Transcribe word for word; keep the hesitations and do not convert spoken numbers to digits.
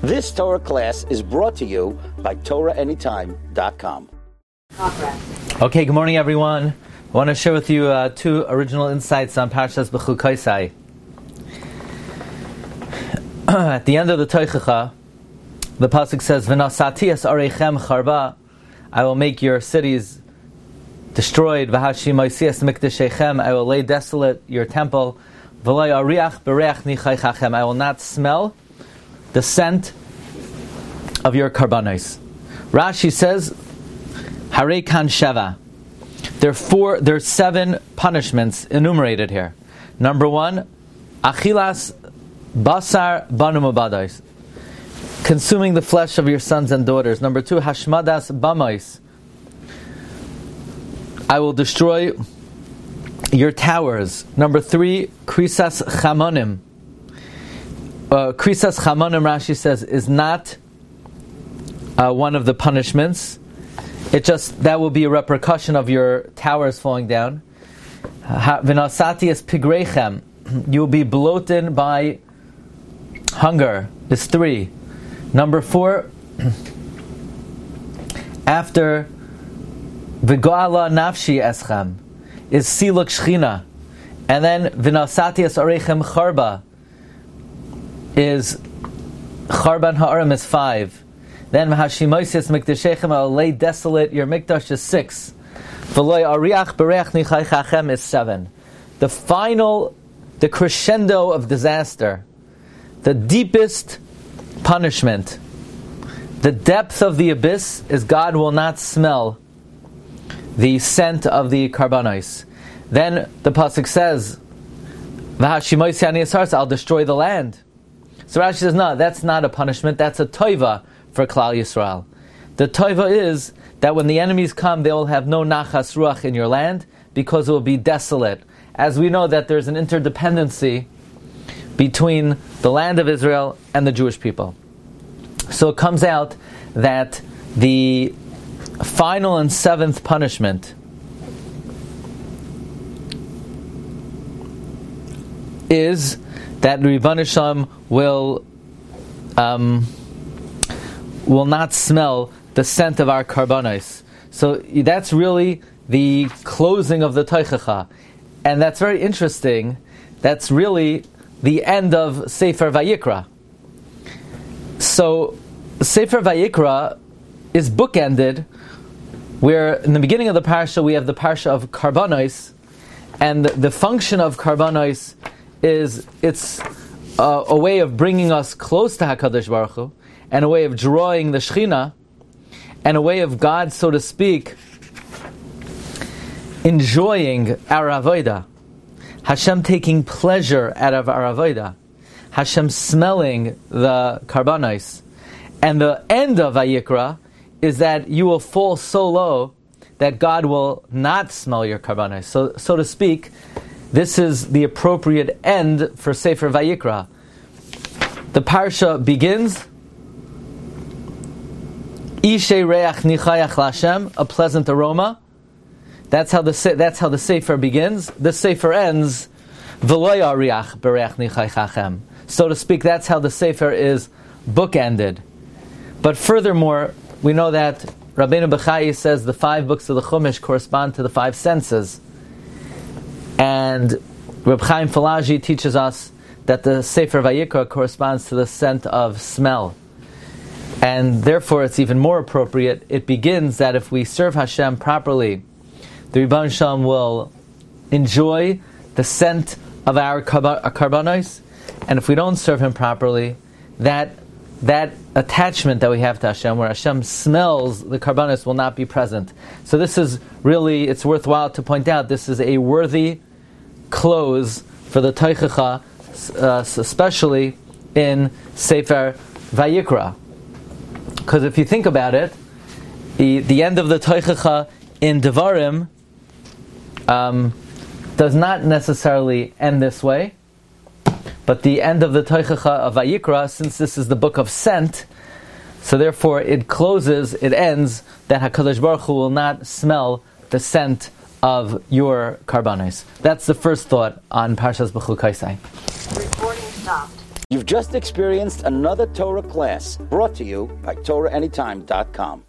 This Torah class is brought to you by Torah Anytime dot com. Okay, good morning, everyone. I want to share with you uh, two original insights on Parshas Bechukoisai. At the end of the Toichacha, the pasuk says, "V'nasati es arechem charba," I will make your cities destroyed. "V'hashimoisi es mikdeshechem," I will lay desolate your temple. "V'lo yariach bereach nichaychachem," I will not smell the scent of your karbanos. Rashi says, "Harei kan sheva." There are four, there are seven punishments enumerated here. Number one, achilas basar banu mabadais, consuming the flesh of your sons and daughters. Number two, hashmadas bamais, I will destroy your towers. Number three, krisas chamonim. Uh, krisas chamonim, Rashi says, is not uh, one of the punishments. It just, that will be a repercussion of your towers falling down. V'nasati es pigrechem, you will be bloated by hunger, is three. Number four, after v'goala nafshi eschem, is siluk shchina. And then v'nasati es arechem charba, is charban ha'arim is five. Then V'hashimoisis mikdeshechem, I will lay desolate your mikdash, is six. V'lo ariach berech nichaychachem is seven. The final, the crescendo of disaster, the deepest punishment, the depth of the abyss is God will not smell the scent of the karbanos. Then the pasuk says, V'hashimoisi ani esarsa, I'll destroy the land. So Rashi says, no, that's not a punishment, that's a toiva for Klal Yisrael. The toiva is that when the enemies come, they will have no nachas ruach in your land because it will be desolate. As we know that there's an interdependency between the land of Israel and the Jewish people. So it comes out that the final and seventh punishment is that Ribbon Shalom will um, will not smell the scent of our karbanos. So that's really the closing of the Toichacha. And that's very interesting. That's really the end of Sefer Vayikra. So Sefer Vayikra is bookended, where in the beginning of the parsha we have the parsha of karbanos, and the function of karbanos is it's a, a way of bringing us close to HaKadosh Baruch Hu, and a way of drawing the Shechina, and a way of God, so to speak, enjoying our avodah. Hashem taking pleasure out of our avodah. Hashem smelling the karbanos. And the end of Vayikra is that you will fall so low that God will not smell your karbanos. So, so to speak, this is the appropriate end for Sefer Vayikra. The parsha begins, Ishe reach nichayach lashem, a pleasant aroma. That's how the that's how the sefer begins. The sefer ends, v'lo yariach bereach nichaychachem. So to speak, that's how the sefer is bookended. But furthermore, we know that Rabbeinu Bechai says the five books of the Chumash correspond to the five senses, and Reb Chaim Falaji teaches us that the Sefer Vayikra corresponds to the scent of smell. And therefore it's even more appropriate. It begins that if we serve Hashem properly, the Ribbon Shalom will enjoy the scent of our karbanos, and if we don't serve Him properly, that that attachment that we have to Hashem, where Hashem smells the karbanos, will not be present. So this is really, it's worthwhile to point out, this is a worthy close for the Toichacha, uh, especially in Sefer Vayikra. Because if you think about it, the, the end of the Toichacha in Devarim um, does not necessarily end this way, but the end of the Toichacha of Vayikra, since this is the book of scent, so therefore it closes, it ends, that HaKadosh Baruch Hu will not smell the scent of your karbanos. That's the first thought on Parshas Bechukoisai. Recording stopped. You've just experienced another Torah class brought to you by Torah Anytime dot com.